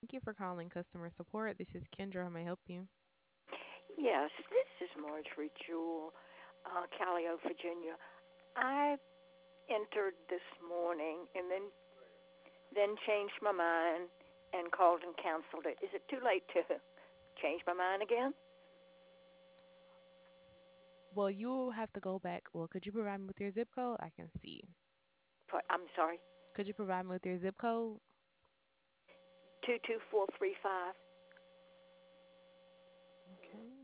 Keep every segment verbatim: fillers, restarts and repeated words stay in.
Thank you for calling customer support. This is Kendra. How may I help you? Yes, this is Marjorie Jewell, uh, Callio, Virginia. I entered this morning and then then changed my mind and called and canceled it. Is it too late to change my mind again? Well, you have to go back. Well, could you provide me with your zip code? I can see. For, I'm sorry, Could you provide me with your zip code? two two four three five Okay.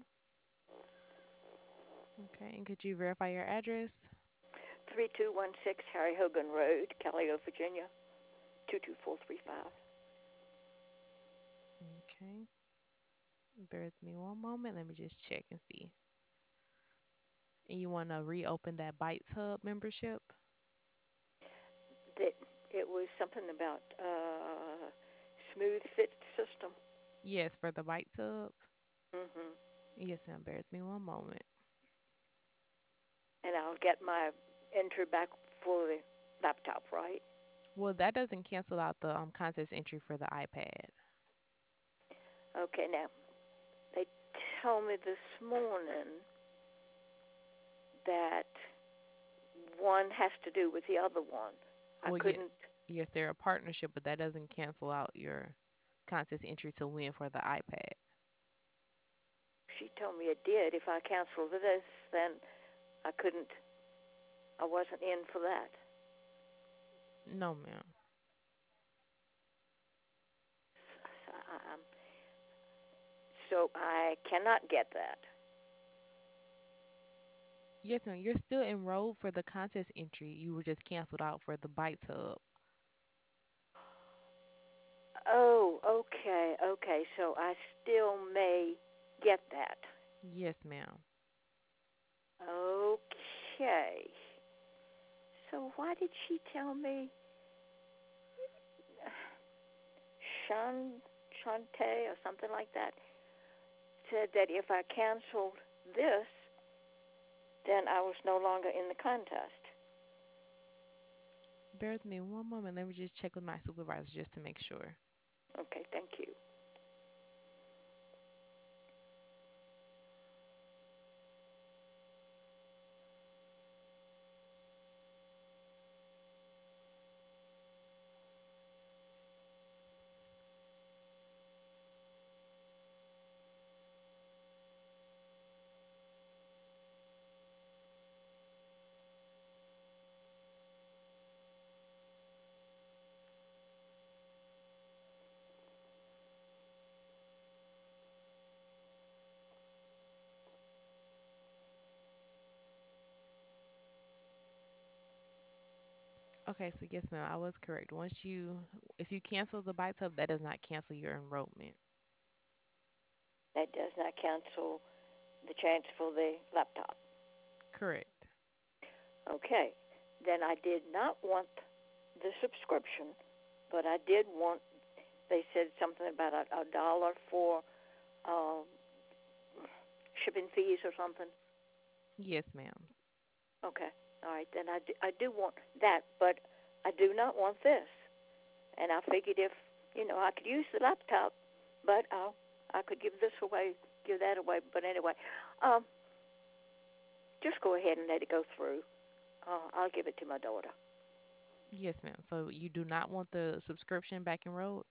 Okay. And could you verify your address? three two one six Harry Hogan Road, Callio, Virginia, two two four three five. Okay. Bear with me one moment. Let me just check and see. And you want to reopen that Bites Hub membership? That it was something about uh, smooth fit system. Yes, for the Bites Hub. hmm Yes, ma'am. Bear with me one moment. And I'll get my entry back for the laptop, right? Well, that doesn't cancel out the um contest entry for the iPad. Okay, now they told me this morning that one has to do with the other one. I Well, yeah, couldn't. yes, they're a partnership, but that doesn't cancel out your contest entry to win for the iPad. She told me it did. If I canceled this, then I couldn't. I wasn't in for that. No, ma'am. So I, um, so I cannot get that. Yes, ma'am. You're still enrolled for the contest entry. You were just canceled out for the Bites Hub. Oh, okay, okay. So I still may get that. Yes, ma'am. Okay. So why did she tell me Shan Shante or something like that said that if I canceled this, then I was no longer in the contest. Bear with me one moment. Let me just check with my supervisor just to make sure. Okay, thank you. Okay, so yes, ma'am, I was correct. Once you, if you cancel the Bites Hub, that does not cancel your enrollment. That does not cancel the chance for the laptop. Correct. Okay, then I did not want the subscription, but I did want. They said something about a, a dollar for uh, shipping fees or something. Yes, ma'am. Okay, all right, then I do, I do want that, but I do not want this. And I figured if you know I could use the laptop, but uh, I could give this away, give that away. But anyway, um, just go ahead and let it go through. Uh, I'll give it to my daughter. Yes, ma'am. So you do not want the subscription back enrolled?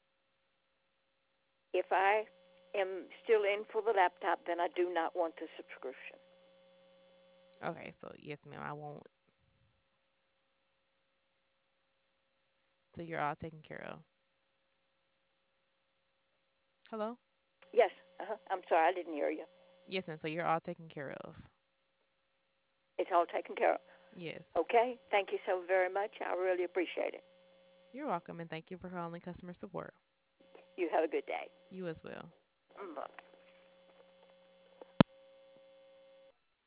If I am still in for the laptop, then I do not want the subscription. Okay, so yes, ma'am, I won't. So you're all taken care of. Hello? Yes, uh-huh. I'm sorry, I didn't hear you. Yes, ma'am. So you're all taken care of. It's all taken care of. Yes. Okay, thank you so very much. I really appreciate it. You're welcome, and thank you for calling customer support. You have a good day. You as well. Bye.